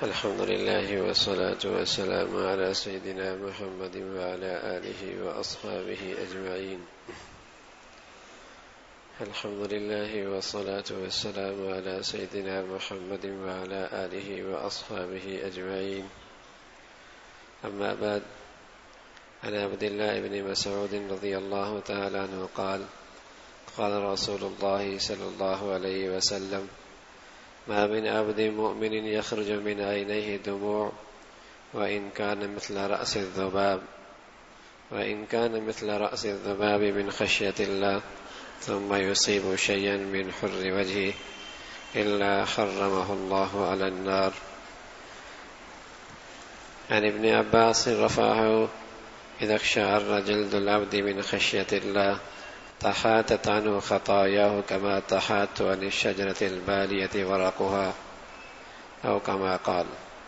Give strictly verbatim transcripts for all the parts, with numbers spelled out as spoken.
الحمد لله والصلاة والسلام على سيدنا محمد وعلى آله وأصحابه أجمعين. الحمد لله والصلاة والسلام على سيدنا محمد وعلى آله وأصحابه أجمعين. أما بعد، عن عبد الله بن مسعود رضي الله تعالى عنه قال قال رسول الله صلى الله عليه وسلم: ما من عبد مؤمن يخرج من عينيه دموع وإن كان مثل رأس الذباب وإن كان مثل رأس الذباب من خشية الله ثم يصيب شيئا من حر وجهه إلا حرمه الله على النار. عن ابن عباس رفعه: إذا اقشعر جلد العبد من خشية الله تحاتت عنه خطاياه كما تحات عن الشجرة البالية ورقها، أو كما قال.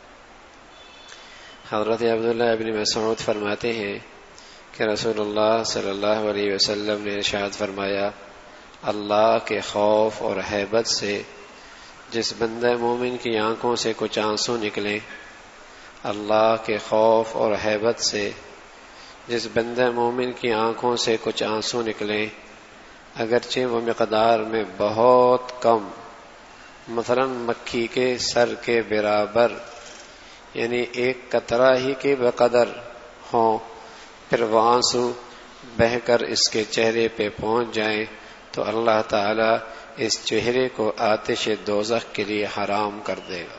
حضرت عبداللہ بن مسعود فرماتے ہیں کہ رسول اللہ صلی اللہ علیہ وسلم نے ارشاد فرمایا: اللہ کے خوف اور ہیبت سے جس بندہ مومن کی آنکھوں سے کچھ آنسو نکلیں، اللہ کے خوف اور ہیبت سے جس بندہ مومن کی آنکھوں سے کچھ آنسو نکلیں، اگرچہ وہ مقدار میں بہت کم، مثلا مکھی کے سر کے برابر، یعنی ایک قطرہ ہی کے بقدر ہوں، پھر وہ آنسو بہہ کر اس کے چہرے پہ پہنچ جائیں تو اللہ تعالی اس چہرے کو آتش دوزخ کے لیے حرام کر دے گا،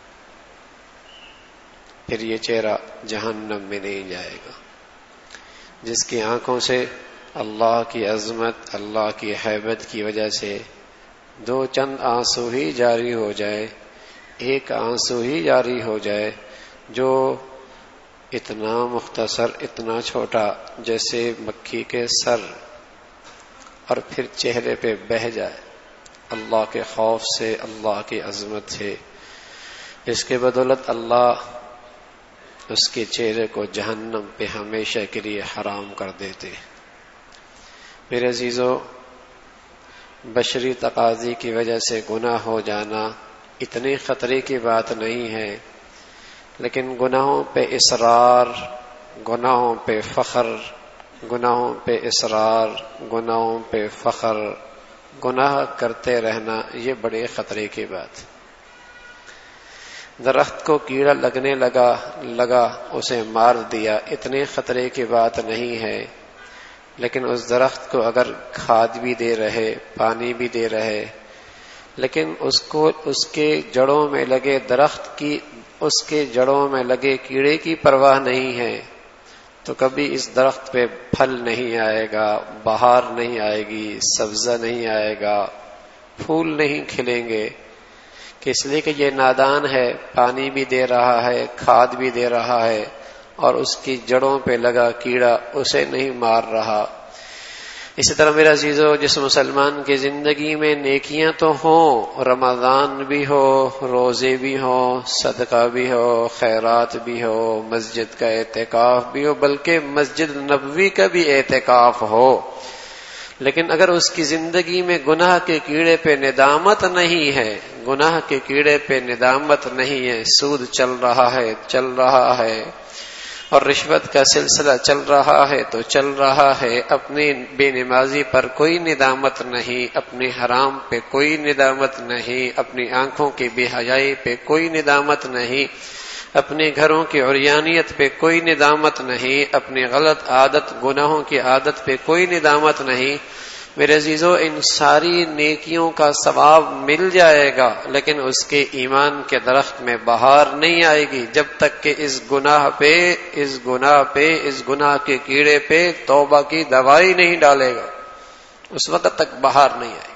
پھر یہ چہرہ جہنم میں نہیں جائے گا. جس کی آنکھوں سے اللہ کی عظمت، اللہ کی ہیبت کی وجہ سے دو چند آنسو ہی جاری ہو جائے، ایک آنسو ہی جاری ہو جائے جو اتنا مختصر، اتنا چھوٹا جیسے مکھی کے سر، اور پھر چہرے پہ بہہ جائے اللہ کے خوف سے، اللہ کی عظمت سے، اس کے بدولت اللہ اس کے چہرے کو جہنم پہ ہمیشہ کے لیے حرام کر دیتے. میرے عزیزو، بشری تقاضی کی وجہ سے گناہ ہو جانا اتنے خطرے کی بات نہیں ہے، لیکن گناہوں پہ اصرار، گناہوں پہ فخر، گناہوں پہ اصرار، گناہوں پہ فخر، گناہ کرتے رہنا، یہ بڑے خطرے کی بات. درخت کو کیڑا لگنے لگا لگا اسے مار دیا، اتنے خطرے کی بات نہیں ہے، لیکن اس درخت کو اگر کھاد بھی دے رہے، پانی بھی دے رہے، لیکن اس کو اس کے جڑوں میں لگے درخت کی، اس کے جڑوں میں لگے کیڑے کی پرواہ نہیں ہے تو کبھی اس درخت پہ پھل نہیں آئے گا، بہار نہیں آئے گی، سبزہ نہیں آئے گا، پھول نہیں کھلیں گے. کہ اس لیے کہ یہ نادان ہے، پانی بھی دے رہا ہے، کھاد بھی دے رہا ہے، اور اس کی جڑوں پہ لگا کیڑا اسے نہیں مار رہا. اسی طرح میرا عزیزو، جس مسلمان کی زندگی میں نیکیاں تو ہوں، رمضان بھی ہو، روزے بھی ہوں، صدقہ بھی ہو، خیرات بھی ہو، مسجد کا اعتکاف بھی ہو، بلکہ مسجد نبوی کا بھی اعتکاف ہو، لیکن اگر اس کی زندگی میں گناہ کے کیڑے پہ ندامت نہیں ہے، گناہ کے کیڑے پہ ندامت نہیں ہے، سود چل رہا ہے چل رہا ہے اور رشوت کا سلسلہ چل رہا ہے تو چل رہا ہے، اپنی بے نمازی پر کوئی ندامت نہیں، اپنے حرام پہ کوئی ندامت نہیں، اپنی آنکھوں کی بے حیائی پہ کوئی ندامت نہیں، اپنے گھروں کی عریانیت پہ کوئی ندامت نہیں، اپنی غلط عادت، گناہوں کی عادت پہ کوئی ندامت نہیں، میرے عزیزو ان ساری نیکیوں کا ثواب مل جائے گا، لیکن اس کے ایمان کے درخت میں بہار نہیں آئے گی جب تک کہ اس گناہ پہ اس گناہ پہ اس گناہ کے کیڑے پہ توبہ کی دوائی نہیں ڈالے گا، اس وقت تک بہار نہیں آئے گی.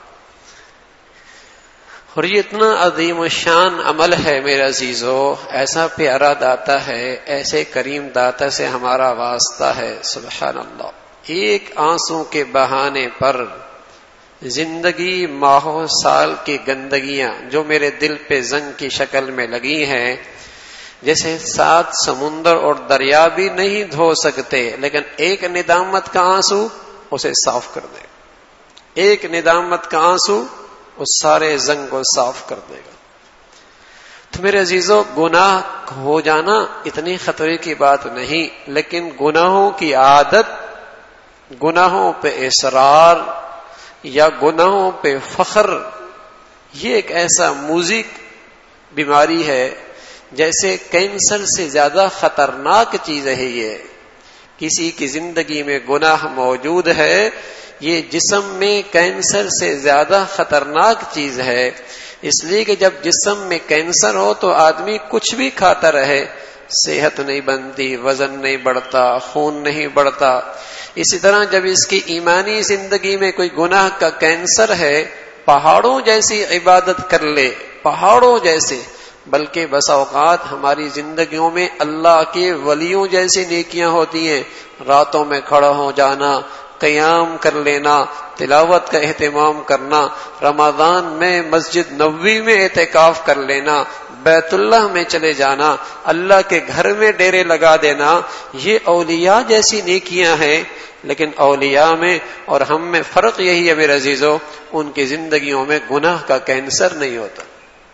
اور یہ اتنا عظیم الشان عمل ہے میرے عزیزو، ایسا پیارا داتا ہے، ایسے کریم داتا سے ہمارا واسطہ ہے. سبحان اللہ، ایک آنسو کے بہانے پر زندگی ماہوں سال کی گندگیاں جو میرے دل پہ زنگ کی شکل میں لگی ہیں، جیسے سات سمندر اور دریا بھی نہیں دھو سکتے، لیکن ایک ندامت کا آنسو اسے صاف کر دے گا، ایک ندامت کا آنسو اس سارے زنگ کو صاف کر دے گا. تو میرے عزیزو گناہ ہو جانا اتنی خطرے کی بات نہیں، لیکن گناہوں کی عادت، گناہوں پہ اصرار یا گناہوں پہ فخر، یہ ایک ایسا موزیک بیماری ہے جیسے کینسر سے زیادہ خطرناک چیز ہے۔ یہ کسی کی زندگی میں گناہ موجود ہے، یہ جسم میں کینسر سے زیادہ خطرناک چیز ہے، اس لیے کہ جب جسم میں کینسر ہو تو آدمی کچھ بھی کھاتا رہے، صحت نہیں بنتی، وزن نہیں بڑھتا، خون نہیں بڑھتا۔ اسی طرح جب اس کی ایمانی زندگی میں کوئی گناہ کا کینسر ہے، پہاڑوں جیسی عبادت کر لے، پہاڑوں جیسے، بلکہ بس اوقات ہماری زندگیوں میں اللہ کے ولیوں جیسی نیکیاں ہوتی ہیں، راتوں میں کھڑا ہو جانا، قیام کر لینا، تلاوت کا اہتمام کرنا، رمضان میں مسجد نبوی میں اعتکاف کر لینا، بیت اللہ میں چلے جانا، اللہ کے گھر میں ڈیرے لگا دینا، یہ اولیاء جیسی نیکیاں ہیں۔ لیکن اولیاء میں اور ہم میں فرق یہی ہے میرے عزیزو، ان کی زندگیوں میں گناہ کا کینسر نہیں ہوتا،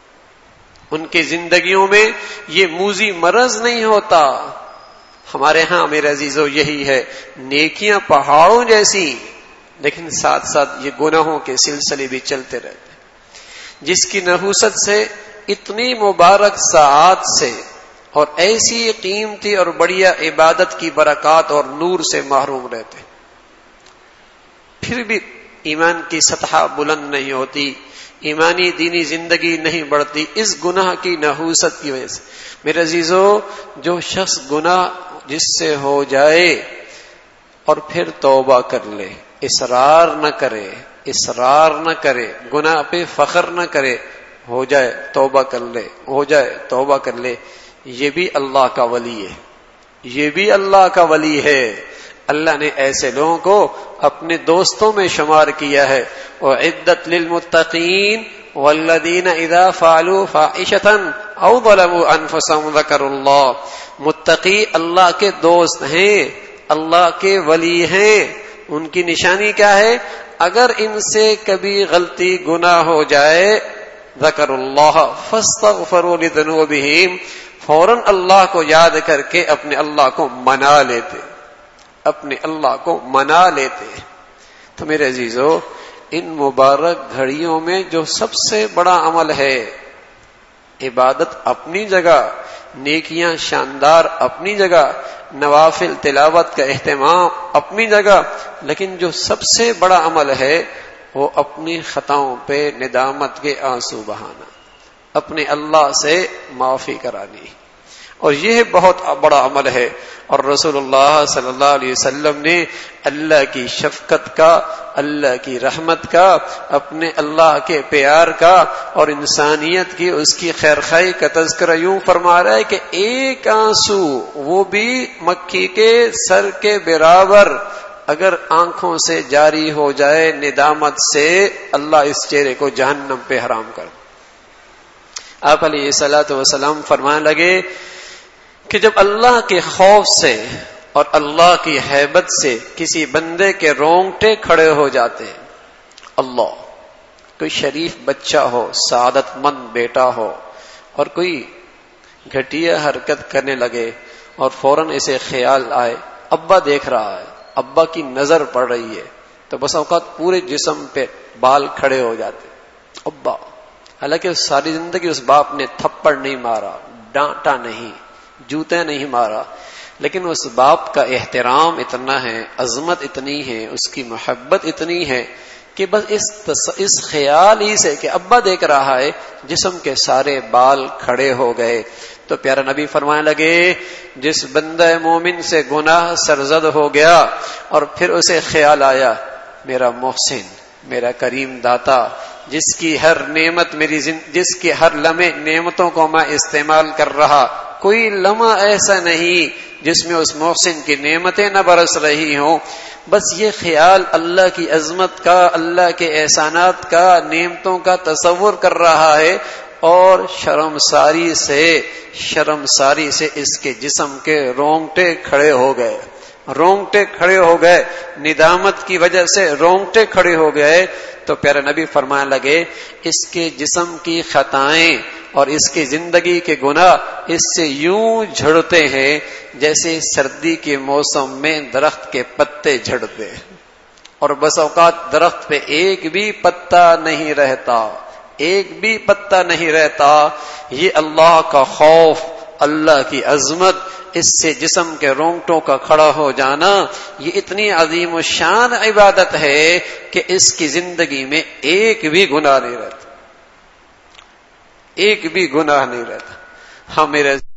ان کی زندگیوں میں یہ موذی مرض نہیں ہوتا۔ ہمارے ہاں میرے عزیزو یہی ہے، نیکیاں پہاڑوں جیسی، لیکن ساتھ ساتھ یہ گناہوں کے سلسلے بھی چلتے رہتے ہیں، جس کی نحوست سے اتنی مبارک ساعات سے اور ایسی قیمتی اور بڑھیا عبادت کی برکات اور نور سے محروم رہتے، پھر بھی ایمان کی سطح بلند نہیں ہوتی، ایمانی دینی زندگی نہیں بڑھتی، اس گناہ کی نحوست کی وجہ سے۔ میرے عزیزو، جو شخص گناہ جس سے ہو جائے اور پھر توبہ کر لے، اصرار نہ کرے، اصرار نہ کرے، گناہ پہ فخر نہ کرے، ہو جائے توبہ کر لے، ہو جائے توبہ کر لے، یہ بھی اللہ کا ولی ہے، یہ بھی اللہ کا ولی ہے۔ اللہ نے ایسے لوگوں کو اپنے دوستوں میں شمار کیا ہے، وَعِدَّتْ لِلْمُتَّقِينَ وَالَّذِينَ إِذَا فَعَلُوا فَاحِشَةً أَوْ ظَلَمُوا أَنفُسَهُمْ ذَكَرُوا اللَّهَ۔ متقی اللہ کے دوست ہیں، اللہ کے ولی ہیں، ان کی نشانی کیا ہے؟ اگر ان سے کبھی غلطی گناہ ہو جائے، ذکر اللہ فاستغفروا لذنوبہم، فوراً اللہ کو یاد کر کے اپنے اللہ کو منا لیتے، اپنے اللہ کو منا لیتے۔ تو میرے عزیزو، ان مبارک گھڑیوں میں جو سب سے بڑا عمل ہے، عبادت اپنی جگہ، نیکیاں شاندار اپنی جگہ، نوافل تلاوت کا اہتمام اپنی جگہ، لیکن جو سب سے بڑا عمل ہے وہ اپنی خطاؤں پہ ندامت کے آنسو بہانا، اپنے اللہ سے معافی کرانی، اور یہ بہت بڑا عمل ہے۔ اور رسول اللہ صلی اللہ علیہ وسلم نے اللہ کی شفقت کا، اللہ کی رحمت کا، اپنے اللہ کے پیار کا اور انسانیت کی اس کی خیرخواہی کا تذکرہ یوں فرما رہا ہے کہ ایک آنسو، وہ بھی مکھی کے سر کے برابر، اگر آنکھوں سے جاری ہو جائے ندامت سے، اللہ اس چہرے کو جہنم پہ حرام کر۔ آپ علیہ الصلوۃ والسلام فرمانے لگے کہ جب اللہ کے خوف سے اور اللہ کی ہیبت سے کسی بندے کے رونگٹے کھڑے ہو جاتے ہیں، اللہ، کوئی شریف بچہ ہو، سعادت مند بیٹا ہو، اور کوئی گھٹیا حرکت کرنے لگے اور فوراً اسے خیال آئے، ابا دیکھ رہا ہے، ابا کی نظر پڑ رہی ہے، تو بس اوقات پورے جسم پہ بال کھڑے ہو جاتے، ابا، حالانکہ ساری زندگی اس باپ نے تھپڑ نہیں مارا، ڈانٹا نہیں، جوتے نہیں مارا، لیکن اس باپ کا احترام اتنا ہے، عظمت اتنی ہے، اس کی محبت اتنی ہے کہ بس اس اس خیال ہی سے کہ ابا دیکھ رہا ہے، جسم کے سارے بال کھڑے ہو گئے۔ تو پیارا نبی فرمانے لگے، جس بندہ مومن سے گناہ سرزد ہو گیا اور پھر اسے خیال آیا، میرا محسن، میرا کریم داتا، جس کی ہر نعمت میری زند... جس کی ہر لمحے نعمتوں کو میں استعمال کر رہا، کوئی لمحہ ایسا نہیں جس میں اس محسن کی نعمتیں نہ برس رہی ہوں، بس یہ خیال اللہ کی عظمت کا، اللہ کے احسانات کا، نعمتوں کا تصور کر رہا ہے، اور شرمساری سے شرمساری سے اس کے جسم کے رونگٹے کھڑے ہو گئے، رونگٹے کھڑے ہو گئے، ندامت کی وجہ سے رونگٹے کھڑے ہو گئے۔ تو پیارے نبی فرمانے لگے اس کے جسم کی خطائیں اور اس کی زندگی کے گناہ اس سے یوں جھڑتے ہیں جیسے سردی کے موسم میں درخت کے پتے جھڑتے ہیں، اور بس اوقات درخت پہ ایک بھی پتا نہیں رہتا، ایک بھی پتا نہیں رہتا۔ یہ اللہ کا خوف، اللہ کی عظمت، اس سے جسم کے رونگٹوں کا کھڑا ہو جانا، یہ اتنی عظیم و شان عبادت ہے کہ اس کی زندگی میں ایک بھی گناہ نہیں رہتا، ایک بھی گناہ نہیں رہتا۔ ہاں میرے